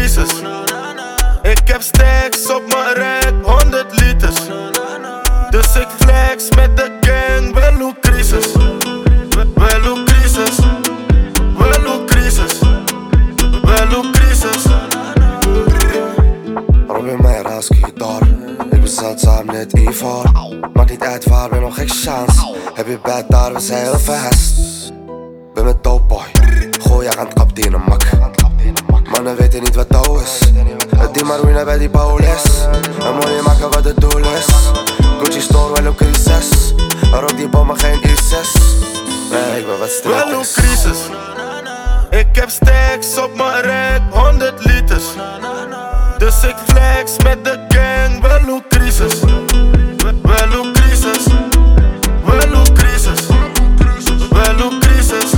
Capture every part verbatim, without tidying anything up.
crisis. Ik heb stacks op mijn rek, honderd liters. Dus ik flex met de gang, wel hoe crisis. Wel hoe crisis. Wel hoe crisis. Wel hoe crisis. Robin Meyer, daar. Ik ben zeldzaam net Ivar. Maakt niet uit waar, ben nog geen chance. Heb je bed daar, we zijn heel fast. Ben met dope boy. Gooi je aan kap die in een mak. Mannen weten niet wat touw is. Het die maar winnen bij die bowlers. En money maken wat het doel is. Gucci store wel op crisis. Rook die bommen geen I zes. Nee, ik ben wat stil. Wel hoe crisis. Ik heb stacks op mijn rek, honderd liters. Dus ik flex met de gang, wel hoe crisis. Wel hoe crisis. Wel hoe crisis. Wel hoe crisis.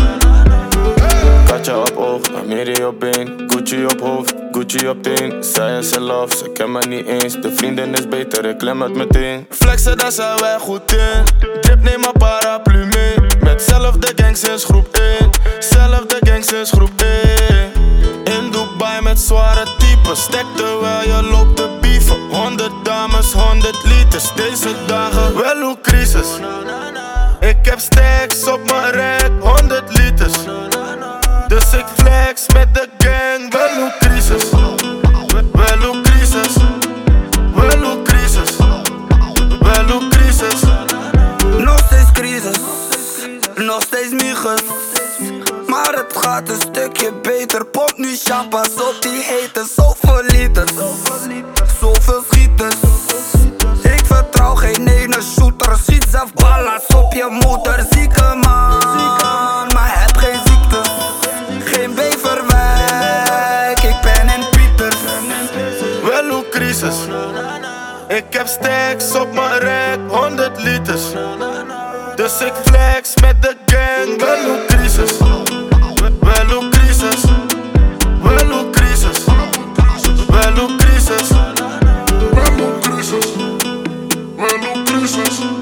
Katja op oog, Amiri op been, Gucci op hoofd, Gucci op teen. Zij is in love, ze ken me niet eens. De vriendin is beter, ik klem het meteen. Flexen, daar zijn wij goed in. Drip, neem een paraplu mee. Met zelfde gang sinds groep één. Zelfde gang sinds groep één. In Dubai met zware types. Stek terwijl je loopt te bieven. Honderd dames, honderd liters. Deze dagen wel hoe crisis. Ik heb stacks op mijn rek, honderd liters. Dus ik flex met de gang, wel hoe crisis. Wel hoe crisis. Wel hoe crisis. Wel hoe crisis. Nog steeds crisis. Nog steeds migus. Maar het gaat een stukje beter. Pomp nu champagne op die hete. Zoveel liters. Zoveel schieters. Ik vertrouw geen ene shooter. Schiet zelf ballas op je motor. Zieke man, maar heb geen ziekte. Geen Beverwijk, ik ben in Pieters. Wel hoe crisis. Ik heb stacks op mijn rek, honderd liters. Dus ik flex met de gang, wel hoe crisis. Wel hoe crisis. Wel hoe crisis. Wel hoe crisis. Wel hoe crisis. Wel hoe crisis.